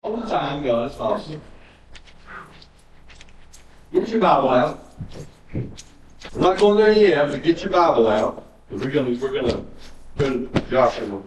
All the time, God is awesome. Get your Bible out. We're not going there yet, but get your Bible out. We're gonna go to Joshua.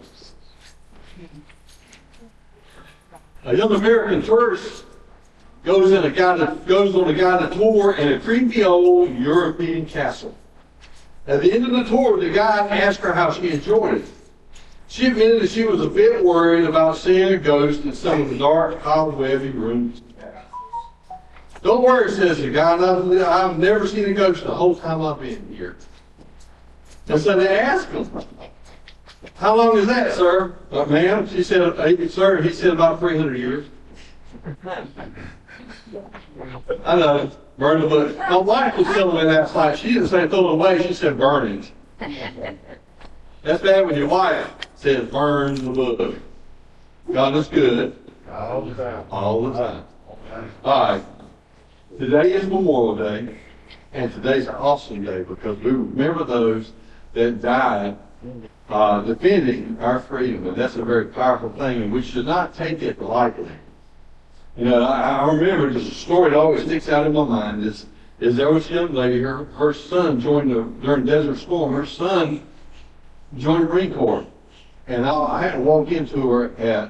A young American tourist goes on a guided tour in a creepy old European castle. At the end of the tour, the guide asked her how she enjoyed it. She admitted that she was a bit worried about seeing a ghost in some of the dark, cobwebby rooms. Don't worry, says the guy. I've never seen a ghost the whole time I've been here. And so they asked him, how long is that, sir? Ma'am, she said, sir, he said about 300 years. I know, burn the book. My wife was telling me last night, she didn't say throw it away, she said burn it. That's bad when your wife says burn the book. God is good. All the time. All the time. All right. Today is Memorial Day, and today's an awesome day because we remember those that died defending our freedom, and that's a very powerful thing, and we should not take it lightly. You know, I remember just a story that always sticks out in my mind is there was a young lady, her son joined during Desert Storm, her son joined the Marine Corps, and I had to walk into her at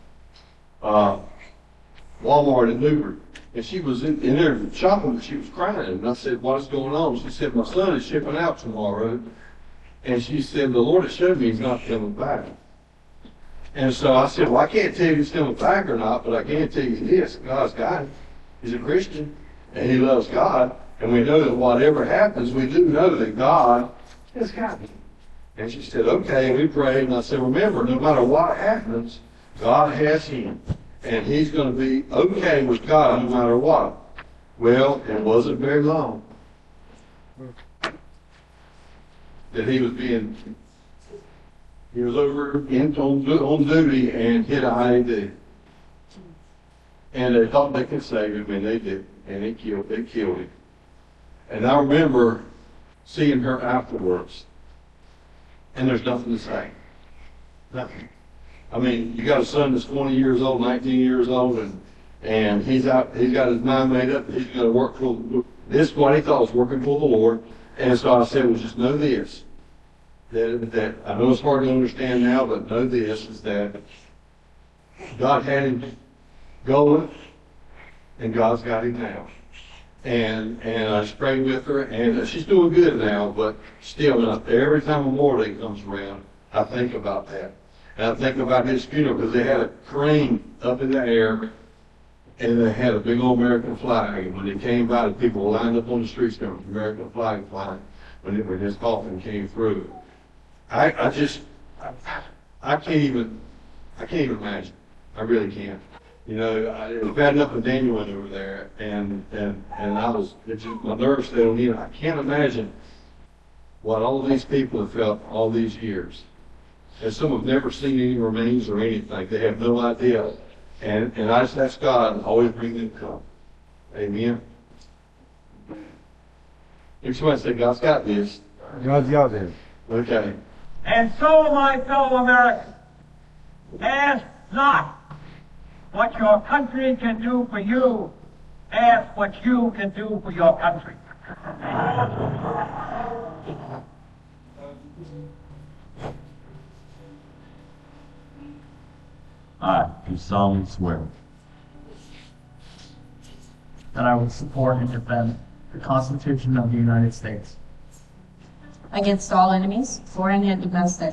Walmart in Newburgh. And she was in there shopping, and she was crying. And I said, what's going on? She said, my son is shipping out tomorrow. And she said, the Lord has showed me he's not coming back. And so I said, well, I can't tell you if he's coming back or not, but I can tell you this. God's got him. He's a Christian, and he loves God. And we know that whatever happens, we do know that God has got him. And she said, okay. And we prayed. And I said, remember, no matter what happens, God has him. And he's going to be okay with God no matter what. Well, it wasn't very long that he was over on duty and hit an IED. And they thought they could save him, and they did. And they killed him. And I remember seeing her afterwards. And there's nothing to say. Nothing. I mean, you got a son that's 20 years old, 19 years old, and he's got his mind made up that he's going to work for this, what he thought was working for the Lord. And so I said, well, just know this, that I know it's hard to understand now, but know this, is that God had him going, and God's got him now. And I just prayed with her, and she's doing good now, but still, every time Memorial Day comes around, I think about that. And I think about his funeral because they had a crane up in the air and they had a big old American flag. And when they came by, the people were lined up on the streets there with the American flag flying when his coffin came through. I can't even imagine. I really can't. You know, it was bad enough when Daniel went over there, and my nerves stayed on him. I can't imagine what all these people have felt all these years. And some have never seen any remains or anything. They have no idea. And I just ask God and always bring them come. Amen. If somebody say, God's got this. God's got this. Okay. And so, my fellow Americans, ask not what your country can do for you. Ask what you can do for your country. I do solemnly swear that I will support and defend the Constitution of the United States against all enemies, foreign and domestic.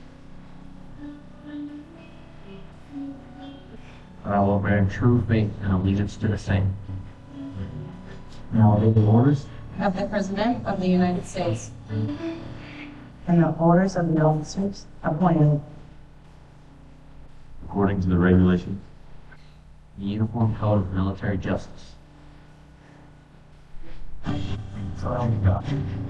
that I will bear true faith and allegiance to the same, and I will obey the orders of the President of the United States and the orders of the officers appointed according to the regulations, the Uniform Code of Military Justice. So help me God.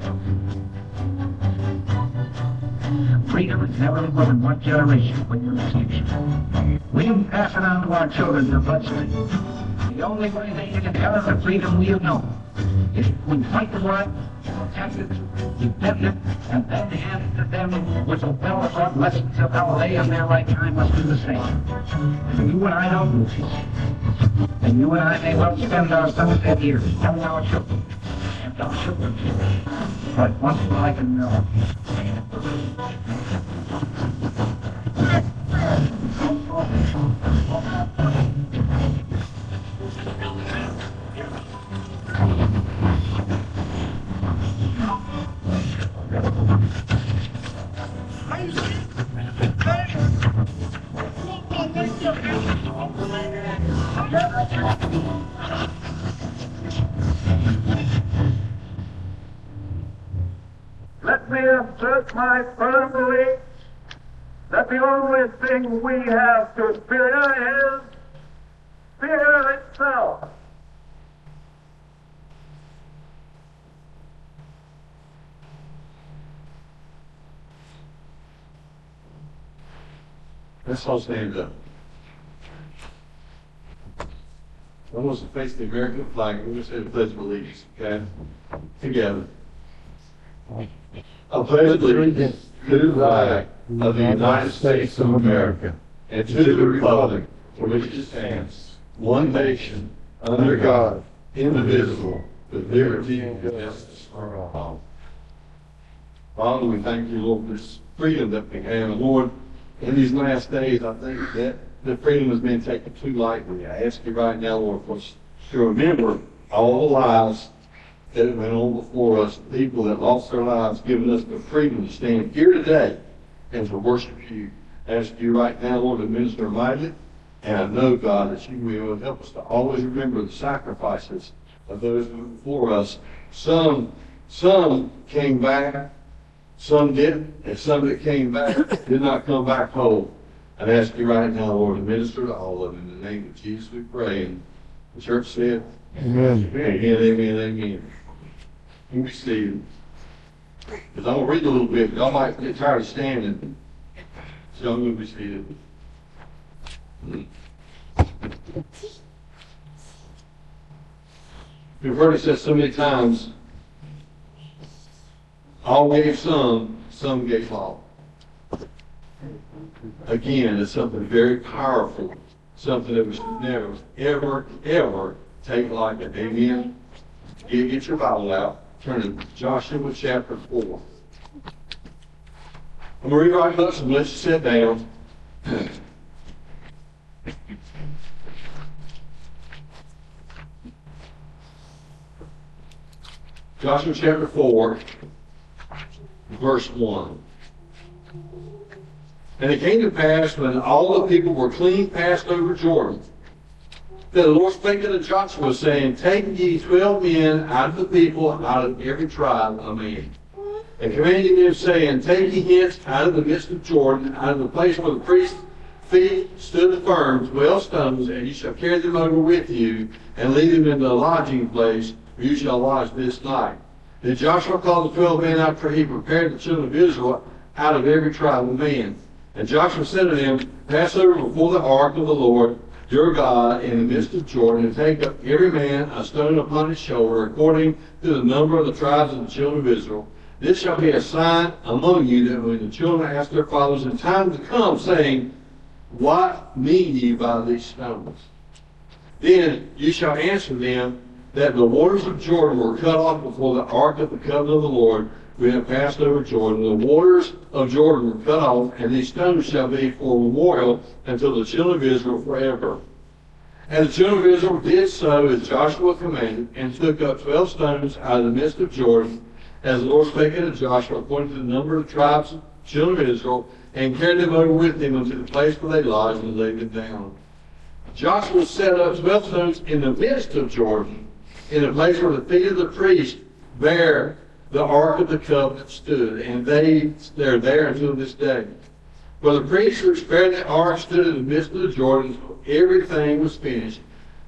Freedom is never more than one generation when you receive it. We didn't pass it on to our children to bloodstream. The only way that you can tell us the freedom we have known We fight the blood, protect it, defend it, and then hand to them which will tell us our blessings of how they in their right time must do the same. And you and I don't, and you and I may well spend our sunset years telling our children and our children, but once I can know. Let me assert my firm belief that the only thing we have to fear is fear itself. Let's all stand up. I want us to face the American flag. We're going to say the Pledge of Allegiance, okay? Together. I pledge allegiance to the flag of the United States of America and to the republic for which it stands, one nation, under God, indivisible, with liberty and justice for all. Father, we thank you, Lord, for this freedom that we have. And Lord, in these last days, I think that the freedom has been taken too lightly. I ask you right now, Lord, for us to remember all the lives that have went on before us, people that lost their lives, giving us the freedom to stand here today and to worship you. I ask you right now, Lord, to minister mightily. And I know, God, that you will help us to always remember the sacrifices of those who were before us. Some came back, some didn't, and some that came back did not come back whole. I ask you right now, Lord, to minister to all of them. In the name of Jesus we pray. And the church said, Amen. amen, amen, amen. You be seated. Because I'm going to read a little bit. Y'all might get tired of standing. So I'm going to be seated. We've heard it said so many times, all gave some gave all. Again, it's something very powerful, something that we should never, ever, ever take lightly. Amen. Get your Bible out. Turn to Joshua chapter 4. I'm going to read right much and let you sit down. Joshua chapter 4, verse 1. And it came to pass when all the people were clean passed over Jordan, that the Lord spake unto Joshua, saying, Take ye 12 men out of the people, out of every tribe a man. And commanding them, saying, Take ye hence out of the midst of Jordan, out of the place where the priest's feet stood firm, 12 stones, and ye shall carry them over with you, and lead them into a lodging place, where you shall lodge this night. Then Joshua called the 12 men after he prepared the children of Israel out of every tribe of man. And Joshua said to them, Pass over before the ark of the Lord your God in the midst of Jordan, and take up every man a stone upon his shoulder, according to the number of the tribes of the children of Israel. This shall be a sign among you, that when the children ask their fathers in time to come, saying, What mean ye by these stones? Then you shall answer them, that the waters of Jordan were cut off before the ark of the covenant of the Lord, we have passed over Jordan. The waters of Jordan were cut off, and these stones shall be for a memorial until the children of Israel forever. And the children of Israel did so as Joshua commanded, and took up 12 stones out of the midst of Jordan, as the Lord spake unto Joshua, according to the number of the tribes of the children of Israel, and carried them over with him unto the place where they lodged, and laid them down. Joshua set up 12 stones in the midst of Jordan, in the place where the feet of the priest bear the ark of the covenant stood, and they're there until this day. For the priests which bear the ark stood in the midst of the Jordan, everything was finished.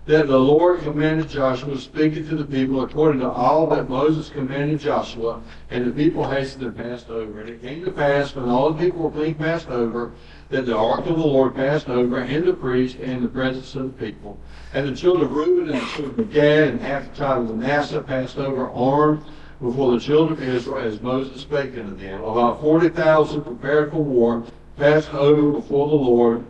that the Lord commanded Joshua, speaking to the people according to all that Moses commanded Joshua, and the people hastened and passed over. And it came to pass, when all the people were clean passed over, that the ark of the Lord passed over, and the priest, and the presence of the people. And the children of Reuben and the children of Gad and half the tribe of Manasseh passed over armed before the children of Israel, as Moses spake unto them. About 40,000 prepared for war, passed over before the Lord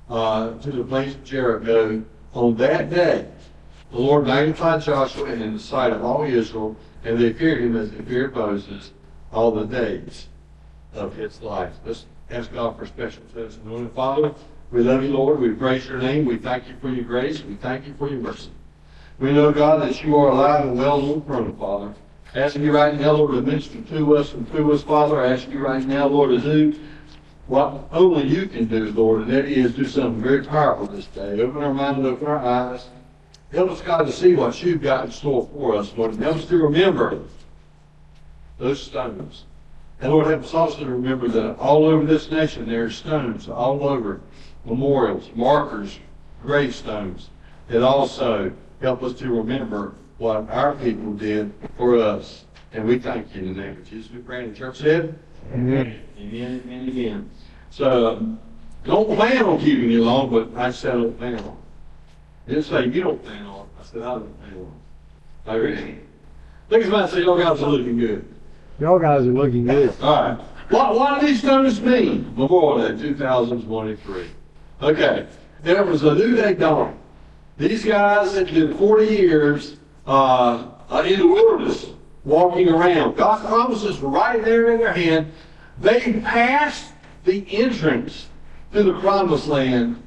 to the place of Jericho. On that day, the Lord magnified Joshua in the sight of all Israel, and they feared him as they feared Moses all the days of his life. Let's ask God for special testimony. Father, we love you, Lord. We praise your name. We thank you for your grace. We thank you for your mercy. We know, God, that you are alive and well on the throne, Father. Asking you right now, Lord, to minister to us and through us, Father. Asking you right now, Lord, to do what only you can do, Lord, and that is do something very powerful this day. Open our mind, open our eyes. Help us, God, to see what you've got in store for us, Lord, and help us to remember those stones. And Lord, help us also to remember that all over this nation there are stones, all over, memorials, markers, gravestones, that also help us to remember what our people did for us. And we thank you in the name of Jesus. We pray, and the church said, Amen. Amen and amen. So, don't plan on keeping you long, but I said I don't plan on. It didn't say you don't plan on. I said I don't plan on. I really. Look at somebody and say, y'all guys are looking good. Y'all guys are looking good. All right. What do these stones mean? Memorial Day 2023. Okay. There was a new day dawn. These guys had been 40 years in the wilderness, walking around. God's promises were right there in their hand. They passed the entrance to the promised land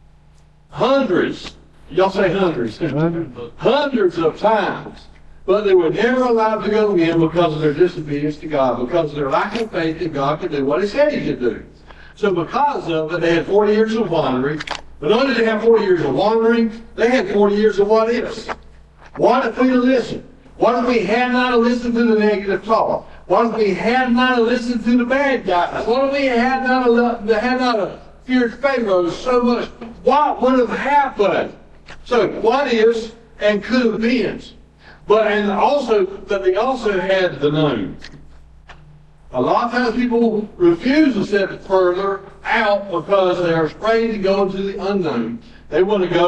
hundreds, y'all say hundreds, hundreds of times. But they were never allowed to go in because of their disobedience to God, because of their lack of faith that God could do what he said he could do. So because of it, they had 40 years of wandering. But not only did they have 40 years of wandering, they had 40 years of what ifs. What if we'd have listened? What if we had not listened to the negative talk? What if we had not listened to the bad guys? What if we had not feared Pharaoh so much? What would have happened? So what ifs and could have been. But and also that they also had the known. A lot of times people refuse to step further out because they are afraid to go into the unknown. They want to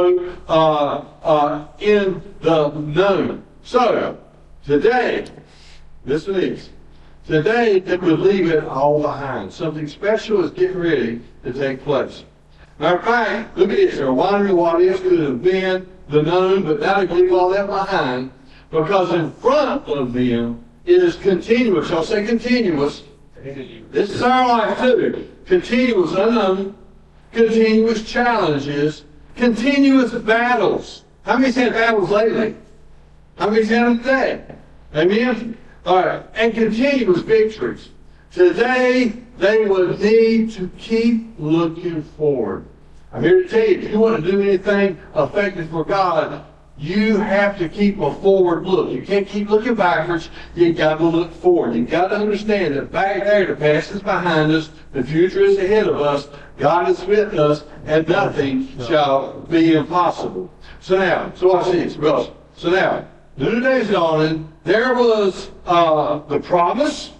go in the known. So, today, listen to this. Today, they would leave it all behind. Something special is getting ready to take place. Matter of fact, look at this. They're wondering what is could have been the known, but now they leave all that behind because in front of them is continuous. I'll say continuous. This is our life too. Continuous unknown, continuous challenges, continuous battles. How many's had battles lately? How many's had them today? Amen? All right. And continuous victories. Today, they would need to keep looking forward. I'm here to tell you, if you want to do anything effective for God, you have to keep a forward look. You can't keep looking backwards. You've got to look forward. You've got to understand that back there, the past is behind us. The future is ahead of us. God is with us, and nothing shall be impossible. So watch this. So now, the new day is dawning. There was the promise.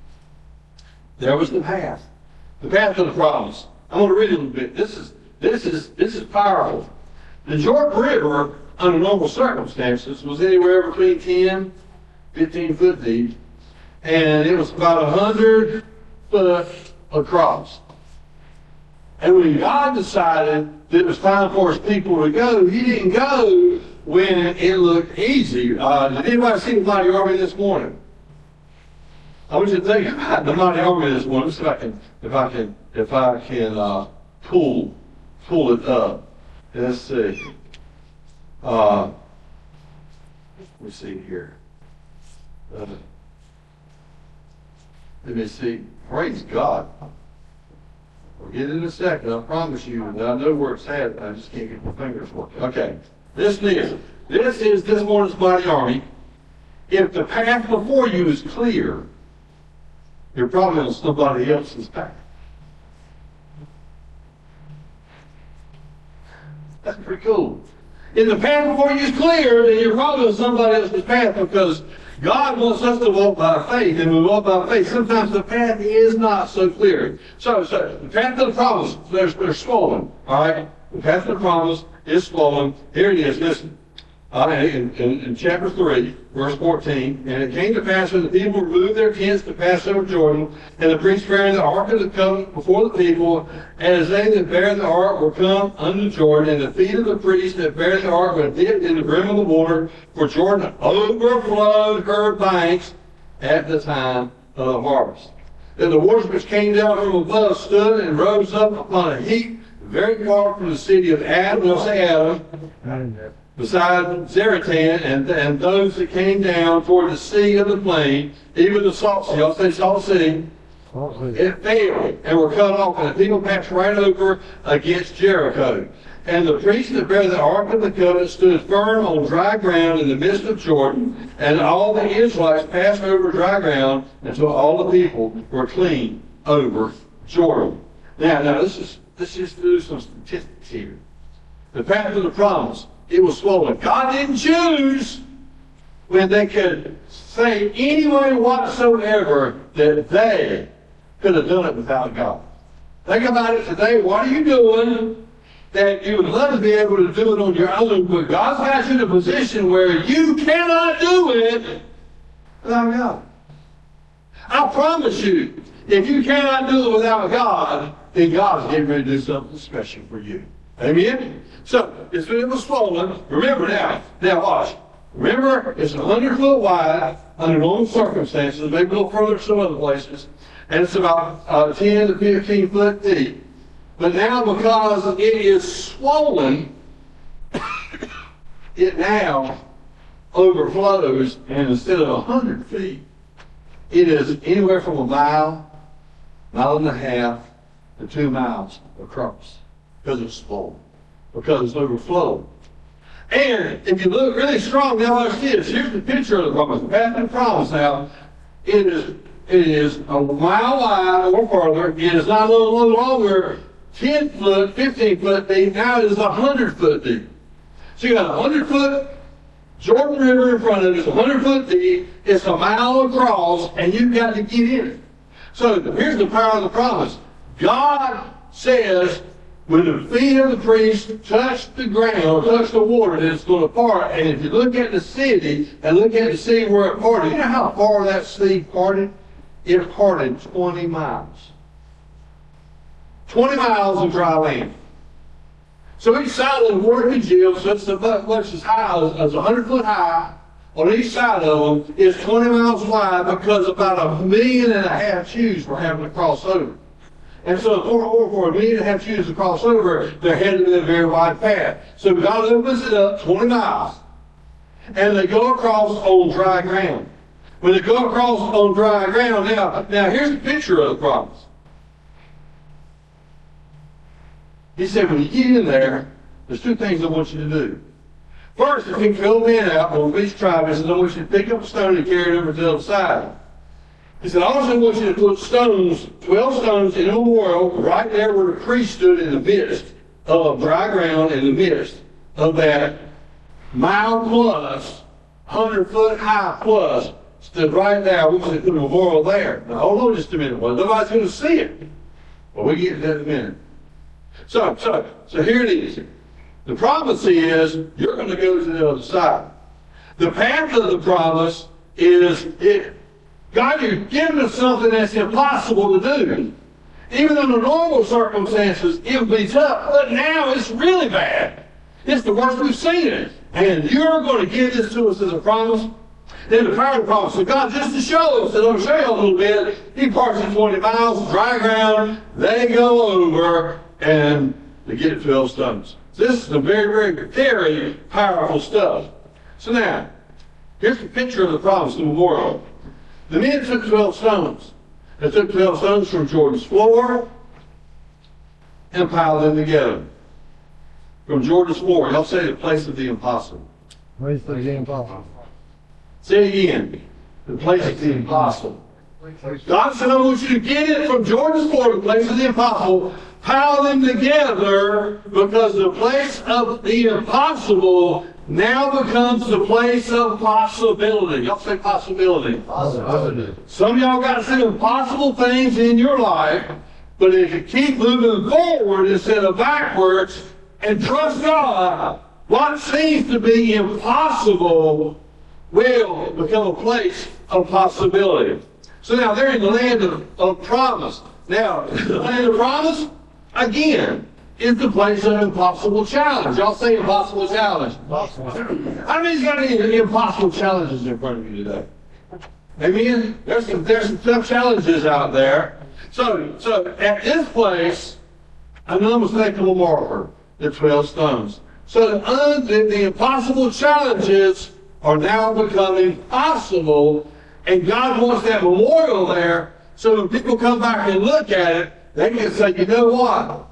There was the path. The path to the promise. I'm going to read it a little bit. This is powerful. The Jordan River, under normal circumstances, was anywhere between 10, 15 foot deep, and it was about 100 foot across. And when God decided that it was time for his people to go, he didn't go when it looked easy. Did anybody see the mighty army this morning? I want you to think about the mighty army this morning. Let's see if I can pull it up. Let's see. Let me see here. Let me see. Praise God. We'll get it in a second. I promise you. I know where it's at. I just can't get my fingers working. Okay. This is this morning's mighty army. If the path before you is clear, you're probably on somebody else's path. That's pretty cool. If the path before you is clear, then you're probably on somebody else's path, because God wants us to walk by faith, and we walk by faith. Sometimes the path is not so clear. So the path to the promise, they're swollen. All right? The path to the promise is swollen. Here it is. Listen. In chapter 3, verse 14, and it came to pass when the people removed their tents to pass over Jordan, and the priests bearing the ark of the covenant before the people, and as they that bare the ark were come unto Jordan, and the feet of the priests that bare the ark were dipped in the brim of the water, for Jordan overflowed her banks at the time of the harvest. Then the waters which came down from above stood and rose up upon a heap, very far from the city of Adam, we'll say Adam, beside Zaratan, and those that came down toward the sea of the plain, even the salt sea, I'll say salt sea, it failed and were cut off, and the people passed right over against Jericho. And the priests that bare the ark of the covenant stood firm on dry ground in the midst of Jordan, and all the Israelites passed over dry ground until all the people were clean over Jordan. Now let's just do some statistics here. The path to the promise, it was swollen. God didn't choose when they could say any way whatsoever that they could have done it without God. Think about it today. What are you doing that you would love to be able to do it on your own, but God's got you in a position where you cannot do it without God? I promise you, if you cannot do it without God, then God's getting ready to do something special for you. Amen? So, it was swollen. Remember now watch. Remember, it's 100 foot wide under normal circumstances, maybe a little further some other places, and it's about 10 to 15 foot deep. But now, because it is swollen, it now overflows, and instead of 100 feet, it is anywhere from a mile and a half, to 2 miles across, because it's swollen, because it's overflowing. And if you look really strong, now watch this. Here's the picture of the promise. The path to the promise now, it is a mile wide or farther. It is not no longer 10 foot, 15 foot deep. Now it is 100 foot deep. So you got a 100 foot Jordan River in front of it. It's 100 foot deep. It's a mile across, and you've got to get in it. So here's the power of the promise. God says, when the feet of the priest touch the ground, or touch the water, then it's going to part. And if you look at the city and look at the sea where it parted, you know how far that sea parted? It parted 20 miles. 20 miles of dry land. So each side of the water congealed, so it's about much as high as 100 foot high. On each side of them is 20 miles wide, because about 1.5 million Jews were having to cross over. And so for 1.5 million Jews to cross over, there had to be a very wide path. So God opens it up 20 miles. And they go across on dry ground. When they go across on dry ground, now here's a picture of the promise. He said, when you get in there, there's 2 things I want you to do. First, if you fill men out on each tribe, he said, I want you to pick up a stone and carry it over to the other side. He said, I also want you to put stones, 12 stones in a memorial right there where the priest stood in the midst of dry ground, in the midst of that mile plus, 100 foot high plus, stood right there. We want to put a memorial there. Now hold on just a minute. Well, nobody's going to see it. Well, we get to that in a minute. So here it is. The promise is you're going to go to the other side. The path of the promise is God, you've given us something that's impossible to do. Even under normal circumstances, it would be tough. But now it's really bad. It's the worst we've seen it. And you're going to give this to us as a promise. Then the power of the promise. So God, just to show us, and I'll show you a little bit, he parts in 20 miles, dry ground. They go over, and they get 12 stones. This is some very, very, very powerful stuff. So now, here's the picture of the promise, the memorial. The men took 12 stones. They took 12 stones from Jordan's floor and piled them together. From Jordan's floor. Y'all say the place of the impossible. Place of the impossible. Say it again. The place of the impossible. God said, I want you to get it from Jordan's floor, the place of the impossible. pile them together because the place of the impossible now becomes the place of possibility. Y'all say possibility. Possibility. Some of y'all got some impossible things in your life, but if you keep moving forward instead of backwards and trust God, what seems to be impossible will become a place of possibility. So now they're in the land of promise. Now, the land of promise, again, is the place of impossible challenge. Y'all say impossible challenge. How many's got any impossible challenges in front of you today? Amen? There's some tough challenges out there. So at this place, an unmistakable marker, the 12 stones. So the impossible challenges are now becoming possible, and God wants that memorial there so when people come back and look at it, they can say, you know what?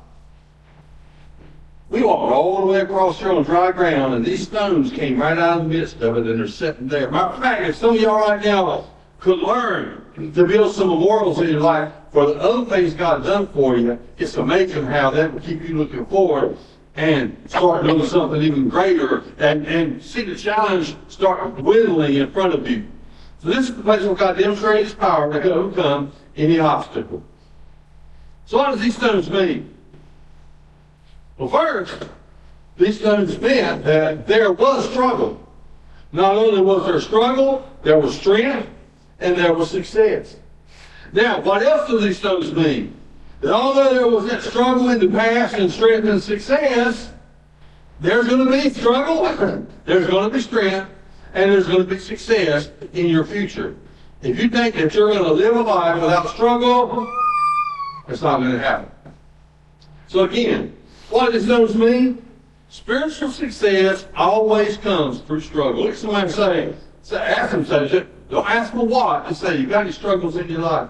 We walked all the way across here on dry ground, and these stones came right out of the midst of it, and they're sitting there. Matter of fact, if some of y'all right now could learn to build some memorials in your life for the other things God's done for you, it's amazing how that will keep you looking forward and start doing something even greater and see the challenge start dwindling in front of you. So this is the place where God demonstrates His power to overcome any obstacle. So what does these stones mean? Well, first, these stones meant that there was struggle. Not only was there struggle, there was strength, and there was success. Now, what else do these stones mean? That although there was that struggle in the past and strength and success, there's going to be struggle, there's going to be strength, and there's going to be success in your future. If you think that you're going to live a life without struggle, it's not going to happen. So again, what does those mean? Spiritual success always comes through struggle. Look at somebody say, ask them, say, don't ask for what, just say, you got any struggles in your life?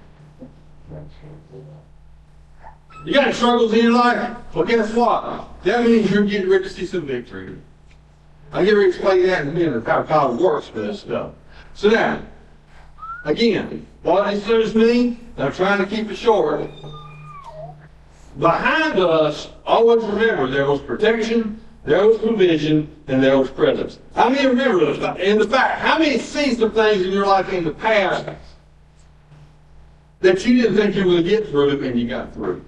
You got any struggles in your life? Well, guess what? That means you're getting ready to see some victory. I'll get ready to explain that in a minute, how God works with this stuff. So now, again, what these things mean, I'm trying to keep it short. Behind us, always remember, there was protection, there was provision, and there was presence. How many remember those? In the fact, how many see some things in your life in the past that you didn't think you were going to get through and you got through?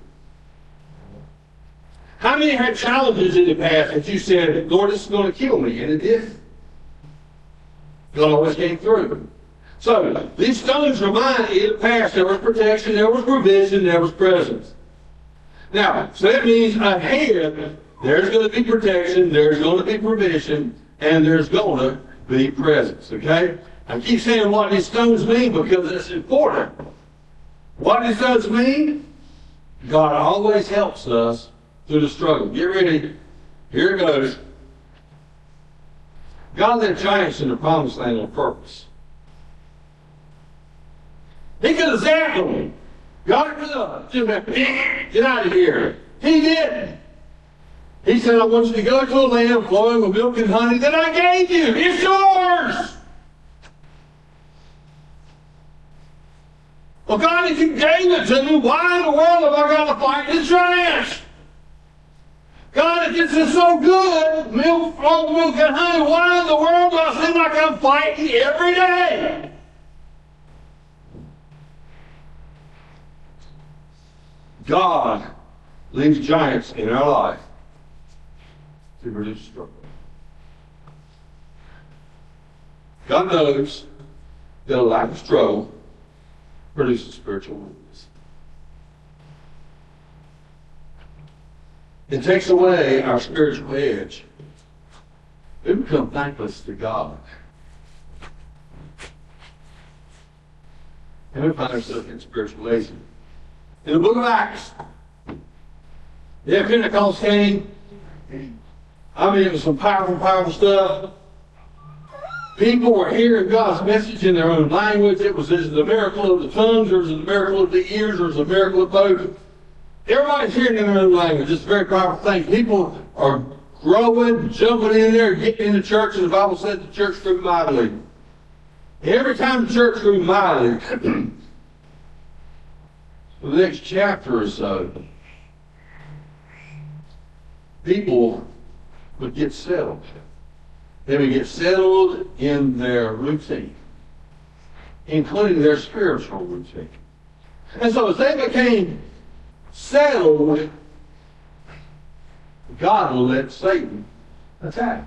How many had challenges in the past that you said, Lord, this is going to kill me, and it did? God always came through. So, these stones remind you in the past there was protection, there was provision, there was presence. Now, so that means ahead, there's going to be protection, there's going to be provision, and there's going to be presence, okay? I keep saying what these stones mean because it's important. What these stones mean? God always helps us through the struggle. Get ready. Here it goes. God led giants in the promised land on purpose. He could have zapped them. God could have get out of here. He didn't. He said, I want you to go to a land flowing with milk and honey that I gave you. It's yours. Well, God, if you gave it to me, why in the world have I got to fight the giants? God, if this is so good, milk and honey, why in the world do I seem like I'm fighting every day? God leaves giants in our life to produce struggle. God knows that a lack of struggle produces spiritual weakness. It takes away our spiritual edge. We become thankless to God. And we find ourselves in spiritual laziness. In the book of Acts, yeah, Pentecost came. I mean, it was some powerful stuff. People were hearing God's message in their own language. It was the miracle of the tongues, there was the miracle of the ears, there was the miracle of both. Everybody's hearing in their own language. It's a very powerful thing. People are growing, jumping in there, getting into church, and the Bible said the church grew mightily. Every time the church grew mightily, for the next chapter or so, people would get settled. They would get settled in their routine, including their spiritual routine. And so as they became settled, God will let Satan attack.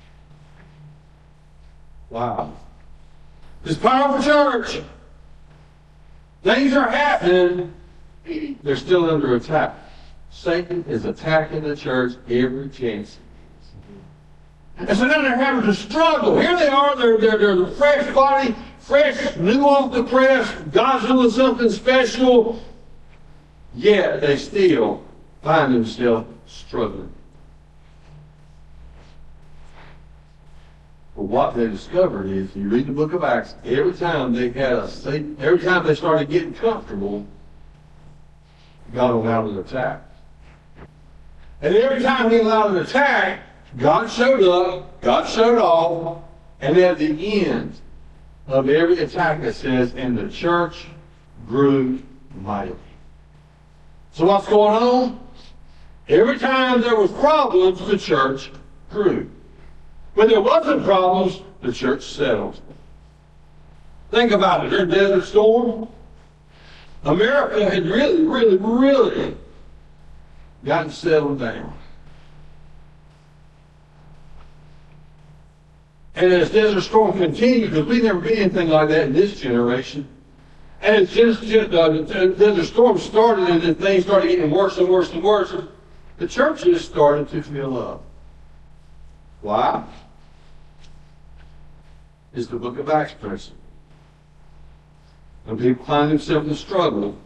Wow. This powerful church, things are happening, they're still under attack. Satan is attacking the church every chance. And so now they're having to struggle. Here they are, they're the fresh body, fresh, new off the press, God's doing something special, yet they still find themselves struggling. But what they discovered is, you read the book of Acts, every time they started getting comfortable, God allowed an attack. And every time he allowed an attack, God showed up, God showed off, and at the end of every attack it says, and the church grew mightily. So what's going on? Every time there was problems, the church grew. When there wasn't problems, the church settled. Think about it. During Desert Storm, America had really gotten settled down. And as Desert Storm continued, because we've never been anything like that in this generation, and it's Desert Storm started and then things started getting worse and worse and worse, the churches started to fill up. Why? Is the book of Acts present. When people find themselves in struggle,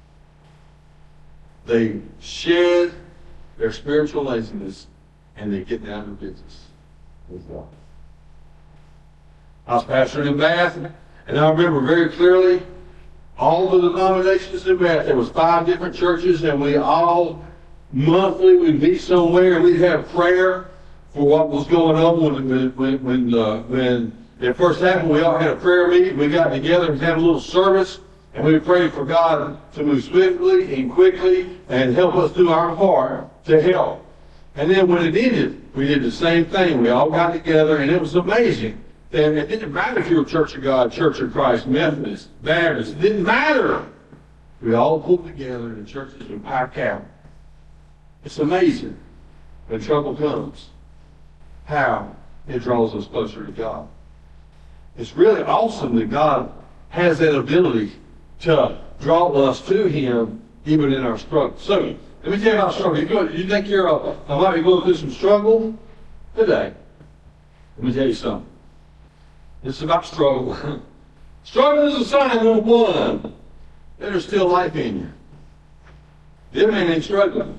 they shed their spiritual laziness and they get down to business with God. I was pastoring in Bath, and I remember very clearly all the denominations in Bath. There was 5 different churches, and we all monthly would meet somewhere and we'd have prayer for what was going on when it first happened. We all had a prayer meeting. We got together and had a little service, and we prayed for God to move swiftly and quickly and help us do our part to help. And then when it ended, we did the same thing. We all got together, and it was amazing. And it didn't matter if you were Church of God, Church of Christ, Methodist, Baptist. It didn't matter. We all pulled together, and the churches would pack out. It's amazing when trouble comes how it draws us closer to God. It's really awesome that God has that ability to draw us to Him even in our struggle. So, let me tell you about struggle. You think I might be going through some struggle today? Let me tell you something. It's about struggle. Struggle is a sign, number one, that there's still life in you. Them man ain't struggling.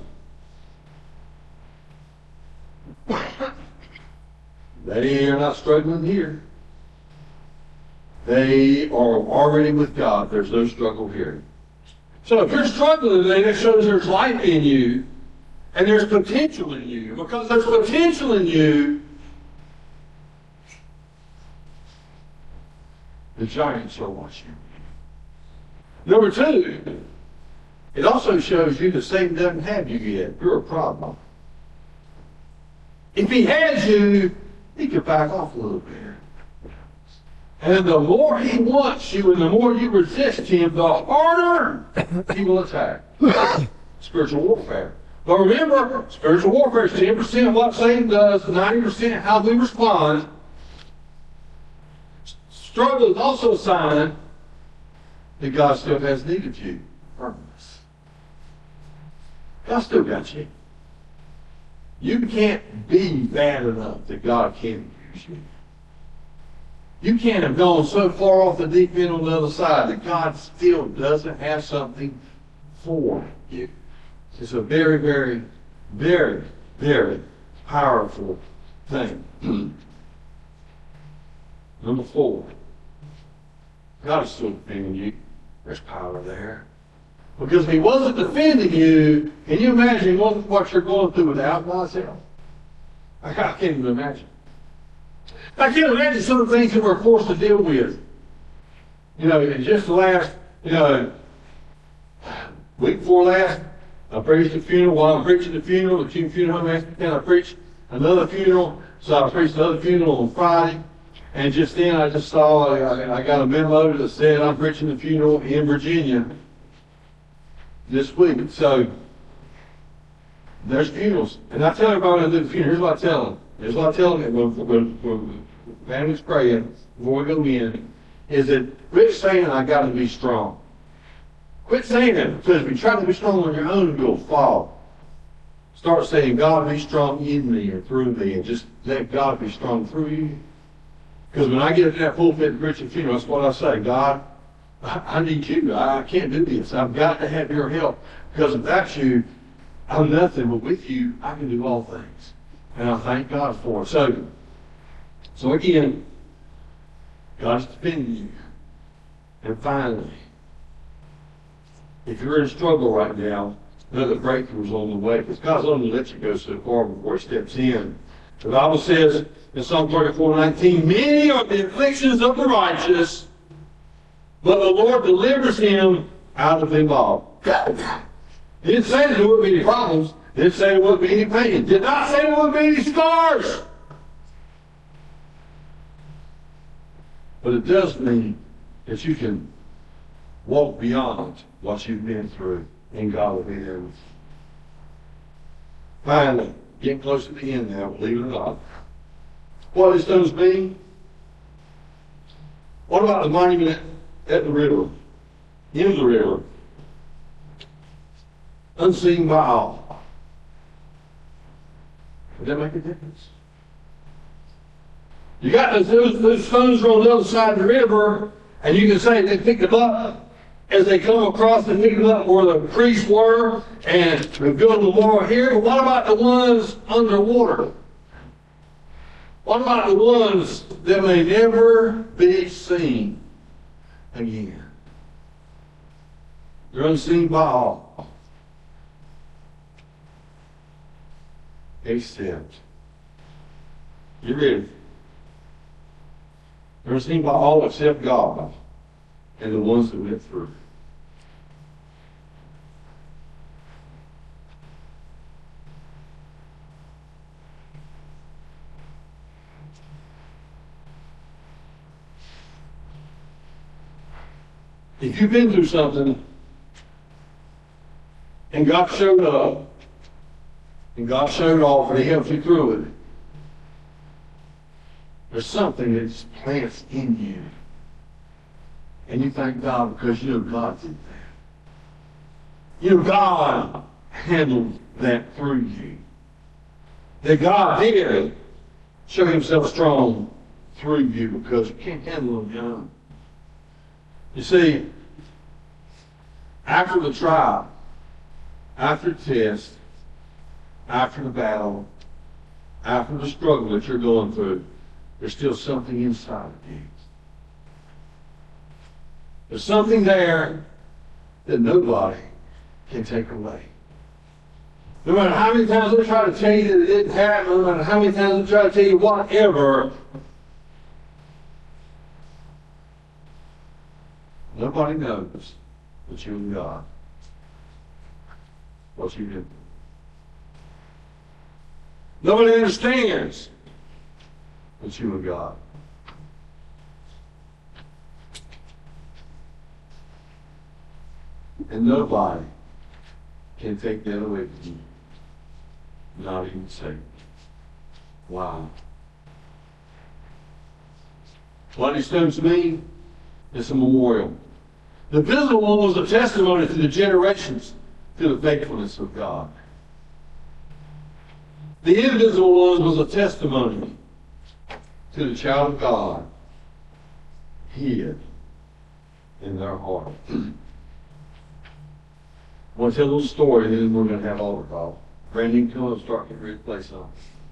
They are not struggling here. They are already with God. There's no struggle here. So if you're struggling today, that shows there's life in you and there's potential in you. Because there's potential in you, the giants are watching. Number 2, it also shows you that Satan doesn't have you yet. You're a problem. If he has you, he could back off a little bit. And the more he wants you and the more you resist him, the harder he will attack. Spiritual warfare. But remember, spiritual warfare is 10% what Satan does, 90% how we respond. Struggle is also a sign that God still has need of you. Purpose. God still got you. You can't be bad enough that God can't use you. You can't have gone so far off the deep end on the other side that God still doesn't have something for you. It's a very, very, very, very powerful thing. Number 4, God is still defending you. There's power there. Because if he wasn't defending you, can you imagine what you're going through without God's help? I can't even imagine. I can't imagine some of the things that we're forced to deal with. In just the last, week before last, I preached a funeral. While I'm preaching the funeral, the funeral home asked me, I preached another funeral. So I preached another funeral on Friday. And just then I just saw, I got a memo that said I'm preaching the funeral in Virginia this week. So there's funerals. And I tell everybody when I do the funeral, here's what I tell them. Here's what I tell them when families praying before we go in, is that quit saying I got to be strong. Quit saying that, because if you try to be strong on your own, you'll fall. Start saying, God be strong in me or through me, and just let God be strong through you. Because when I get in that pulpit and preach a funeral, that's what I say. God, I need you. I can't do this. I've got to have your help. Because without you, I'm nothing. But with you, I can do all things. And I thank God for it. So again, God's defending you. And finally, if you're in a struggle right now, know that breakthrough's on the way. Because God's only let you go so far before He steps in. The Bible says in Psalm 34:19, many are the afflictions of the righteous, but the Lord delivers him out of them all. He didn't say there wouldn't be any problems. He didn't say there wouldn't be any pain. Did not say there wouldn't be any scars. But it does mean that you can walk beyond what you've been through, and God will be there with you. Finally, getting close to the end now, believe it or not. What do these stones mean? What about the monument at the river? In the river. Unseen by all. Does that make a difference? You got those stones are on the other side of the river, and you can say they picked them up as they come across and pick them up where the priests were, and we build the memorial here. But what about the ones underwater? What about the ones that may never be seen again? They're unseen by all. Except, you ready? They're unseen by all except God and the ones that went through. If you've been through something and God showed up and God showed off and He helped you through it, there's something that just plants in you. And you thank God because you know God did that. You know God handled that through you. That God did show Himself strong through you because you can't handle it on your own. You see, after the trial, after the test, after the battle, after the struggle that you're going through, there's still something inside of you. There's something there that nobody can take away. No matter how many times they try to tell you that it didn't happen, no matter how many times they try to tell you whatever, nobody knows but you and God what you did. Nobody understands but you and God. And nobody can take that away from you. Not even Satan. Wow. What do these stones mean? It's a memorial. The visible one was a testimony to the generations to the faithfulness of God. The invisible one was a testimony to the child of God hid in their heart. I want to tell a little story, and then we're going to have altar call. Brandon, come and start getting ready to play something.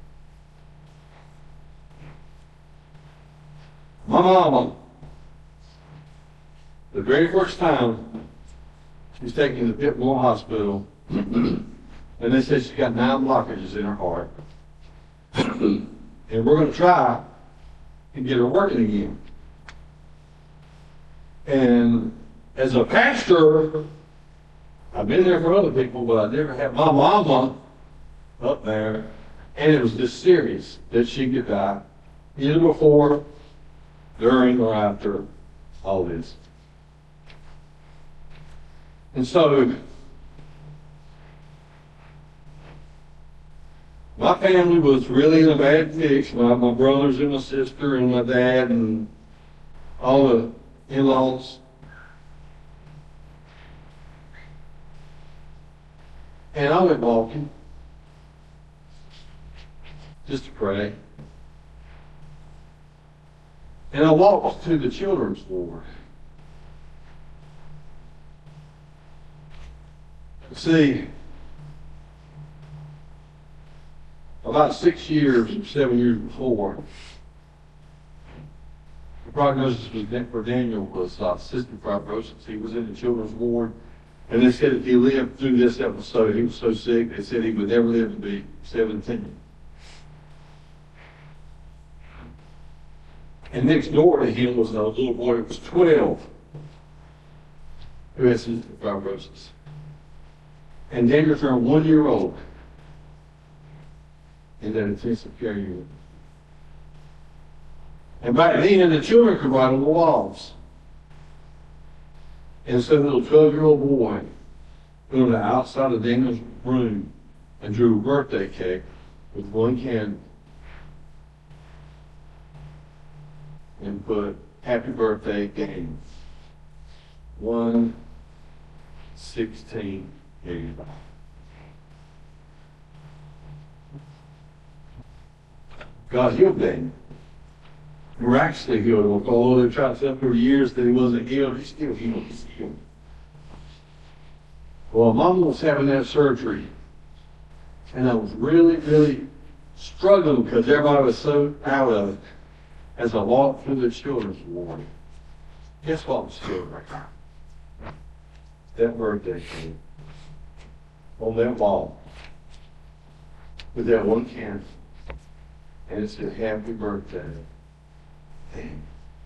My mama, the very first time she's taken to the Pittsburgh Hospital, and they said she's got 9 blockages in her heart. And we're going to try and get her working again. And as a pastor, I've been there for other people, but I never had my mama up there. And it was just serious that she could die either before, during, or after all this. And so, my family was really in a bad fix. My brothers and my sister and my dad and all the in-laws. And I went walking just to pray. And I walked to the children's ward. See, about 6 years or 7 years before, the prognosis for Daniel was cystic fibrosis. He was in the children's ward, and they said if he lived through this episode, he was so sick, they said he would never live to be 17. And next door to him was a little boy who was 12 who had cystic fibrosis. And Daniel turned 1 year old in that intensive care unit. And back then, the children could write on the walls. And so the little 12-year-old boy went on the outside of Daniel's room and drew a birthday cake with one candle and put "Happy Birthday, Daniel. 1/16. God healed Daniel. Miraculously healed him. Although they tried to tell him for years that he wasn't healed, he's still healed. He's healed. Well, Mama was having that surgery, and I was really, really struggling because everybody was so out of it. As I walked through the children's ward, guess what was still right there? That birthday cake on that wall with that one candle, and it said, "Happy Birthday." And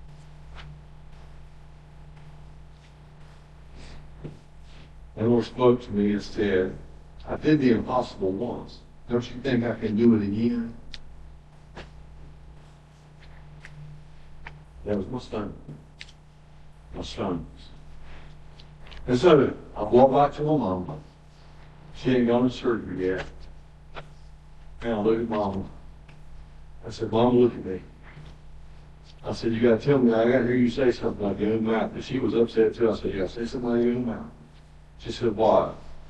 the Lord spoke to me and said, "I did the impossible once. Don't you think I can do it again?" That was my son. My sons. And so I walked back to my mama. She ain't gone to surgery yet. And I looked at Mama. I said, "Mama, look at me." I said, "You got to tell me. I got to hear you say something like your own mouth." And she was upset too. I said, "Yeah, say something like your own mouth." She said, "Why?"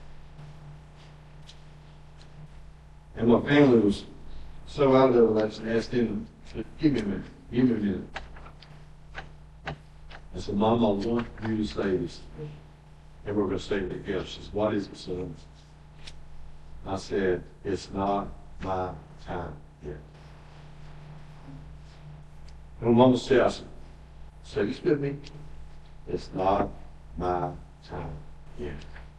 And my family was so out of it, I just asked them, "Give me a minute. Give me a minute." I said, "Mama, I want you to say this. And we're going to say it together." She said, "What is it, son?" I said, "It's not my time yet." And Mama said, I said, "Say this with me. It's not my time yet."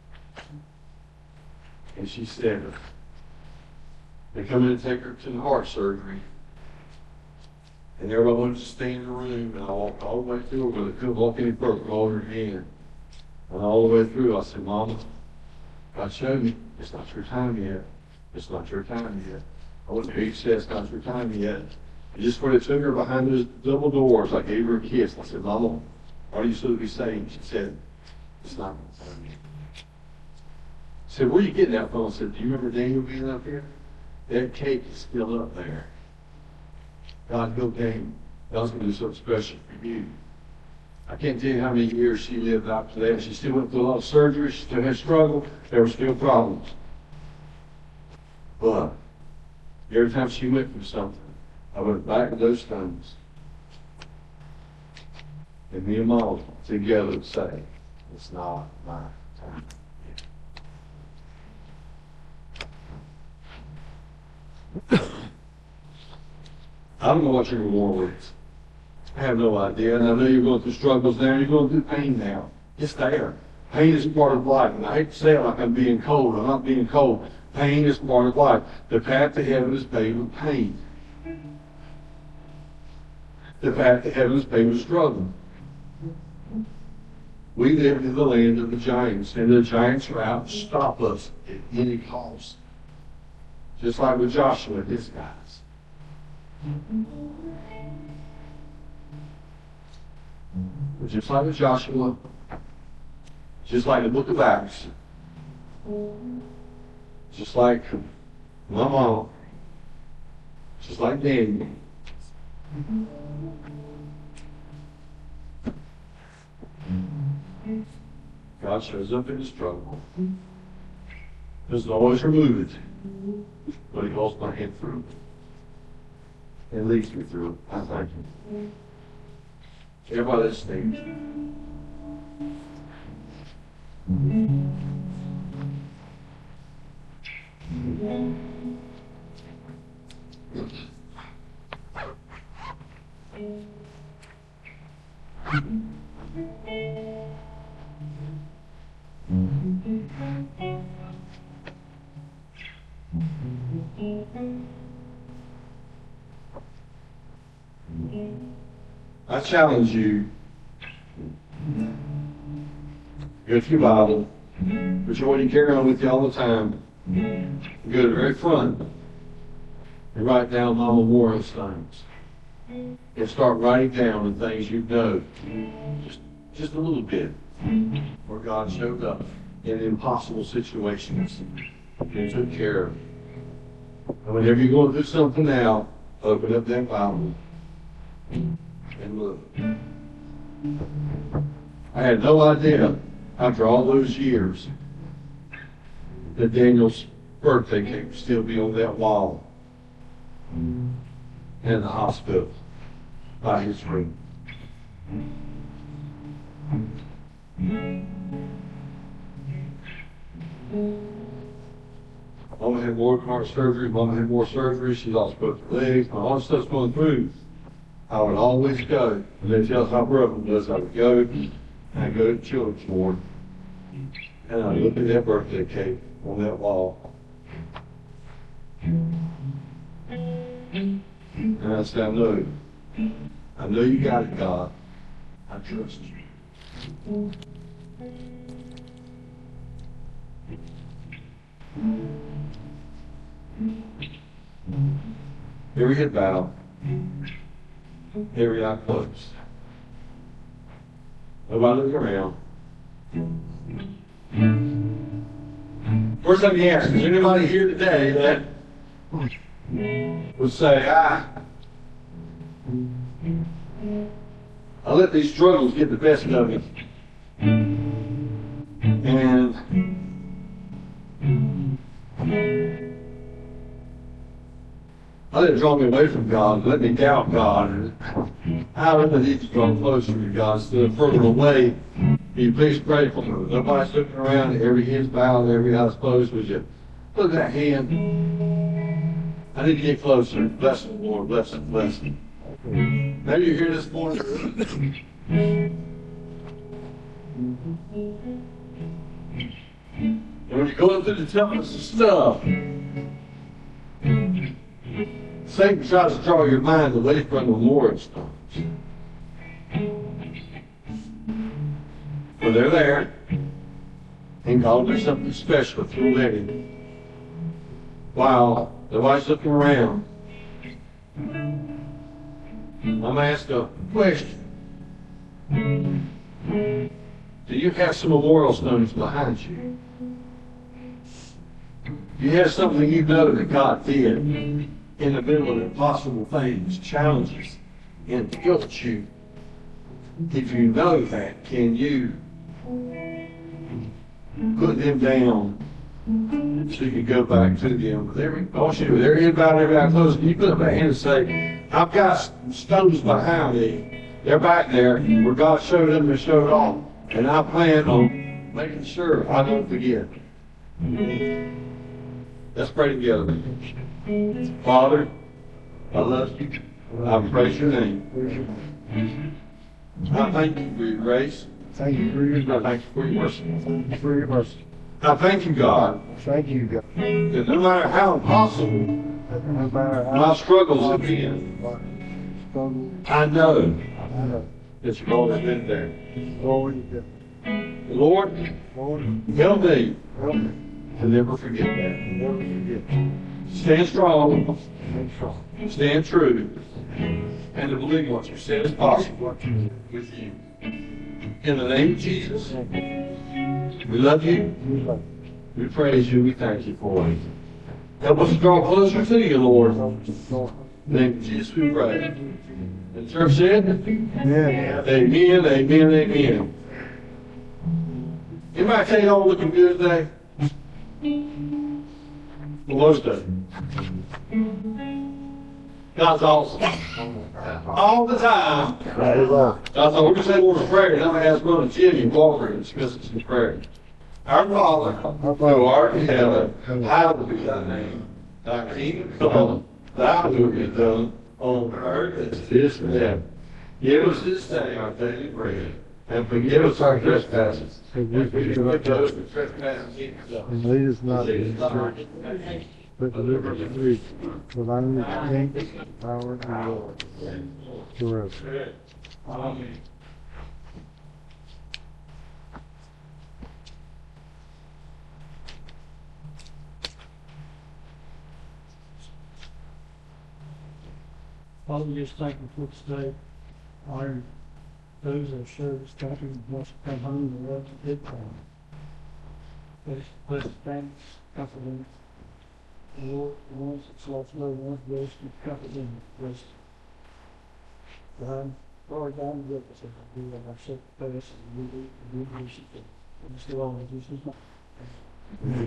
And she said, they come in and take her to the heart surgery. And everybody wanted to stay in the room, and I walked all the way through her, but I couldn't walk any further, hold her hand. And all the way through, I said, "Mama, God showed me, it's not your time yet. It's not your time yet." I wouldn't hear you say it's not your time yet. And just when it took her behind those double doors, I gave her a kiss. I said, "Mama, what are you supposed to be saying?" She said, "It's not my time yet." I said, "Where are you getting that from?" I said, "Do you remember Daniel being up here? That cake is still up there. God healed Daniel. God's going to do something special for you." I can't tell you how many years she lived after that. She still went through a lot of surgery. She still had struggle. There were still problems. But every time she went through something, I went back to those things. And me and Mama together would say, "It's not my time yet." I don't know what your reward is. I have no idea, and I know you're going through struggles now, you're going through pain now. It's there. Pain is part of life, and I hate to say it like I'm being cold. I'm not being cold. Pain is part of life. The path to heaven is paved with pain. The path to heaven is paved with struggle. We live in the land of the giants, and the giants are out to stop us at any cost. Just like with Joshua and his guys. But just like with Joshua, just like the book of Acts, just like my mom, just like Daniel, God shows up in his struggle. Doesn't always remove it, but he holds my hand through it and leads me through it. I thank him. Everybody, let's stand. I challenge you, go to your Bible, which you already carry on with you all the time. Go to the very front and write down my memorial stones. And start writing down the things you know, just a little bit, where God showed up in impossible situations and took care of. And whenever you're going through something now, open up that Bible and look. I had no idea, after all those years, that Daniel's birthday cake would still be on that wall in the hospital by his room. Mama had more heart surgery, Mama had more surgery, she lost both her legs, all the stuff's going through. I would always go, and they tell us how broken it was, I would go, and I'd go to children's ward, and I'd look at that birthday cake on that wall. And I said, I know you got it, God. I trust you. Every head bowed, every eye closed. Nobody look around. First, let me ask, is there anybody here today that would say, I let these struggles get the best of me, and I let it draw me away from God, let me doubt God, and I really need to draw closer to God instead of further away. Will you please pray for me? Nobody's looking around, every head's bowed, every eye's closed. Would you look at that hand? I need to get closer. Bless him, Lord. Bless him. Bless him. Maybe you're here this morning. And when you're going through the toughest of stuff, Satan tries to draw your mind away from the memorial stones. But they're there. And God will do something special if you'll let him. While nobody's looking around, I'm going to ask a question. Do you have some memorial stones behind you? Do you have something you know that God did in the middle of impossible things, challenges, and guilt you? If you know that, can you put them down so you can go back to them? I want you to, with every head bowed, every eye closed, you put up a hand and say, I've got stones behind me. They're back there where God showed them and showed off. And I plan on making sure I don't forget. Let's pray together. Father, I love you. I praise your name. I thank you for your grace. Thank you for your I thank you for your mercy. Thank you for your mercy. I thank you, God, Thank you, God. that no matter how impossible No matter how my struggles have been, struggle, I know I know that you've always been there. it's always been. Lord, Lord, help me help me to never forget that. never forget. Stand strong, Make sure. stand true, and to believe what you said is possible What you with you. In the name of Jesus, we love you, do, like, we praise you, we thank you for it. Help us to draw closer to you, Lord. Lord. In the name of Jesus, we pray. And the church said, Yeah. amen, amen, amen. Anybody say y'all looking good today? Well, most of it. God's awesome. All the time. That is all. I thought we're just saying a prayer, and I'm gonna ask Brother Jimmy Walker to dismiss us in prayer. Our Father, who art in heaven, hallowed be thy name. Thy kingdom come, thy will be done, on earth as it is in heaven. Give us this day our daily bread, and forgive us our trespasses, And we and forgive forgive those who trespass against us. And lead us not Lead into us not temptation, into temptation, but deliver us from evil. For thine is the kingdom, power, and glory forever. Amen. Father, we just thank you for this day. Honor those that serve this country and wants to come home and love to get home. Bless the families, comfort them. The Lord, the ones that's lost loved ones, bless them, comfort them, bless them. Lord, down the river, so that we have our sacrifice and we lead and we worship them. And it's the Lord, Jesus' name.